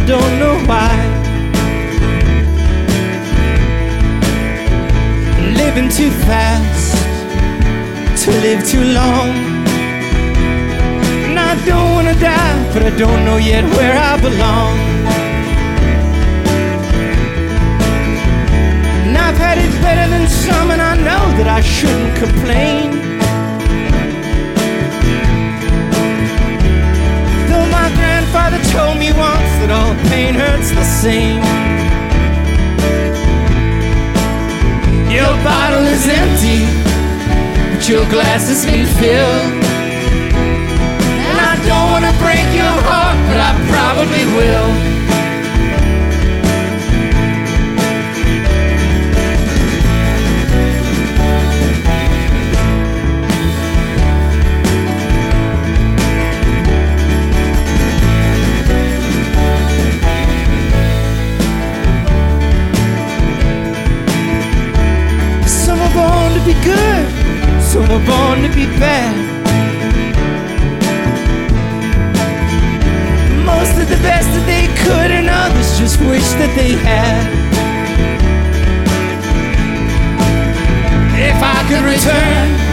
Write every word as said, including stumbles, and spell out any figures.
don't know why. Living too fast to live too long. And I don't wanna die, but I don't know yet where I belong. And I've had it better than some, and I know that I shouldn't complain. Though my grandfather told me once that all pain hurts the same. Your bottle is empty, but your glass has been filled. And I don't wanna break your heart, but I probably will. Be good, some are born to be bad. Most of the best that they could, and others just wish that they had. If I could return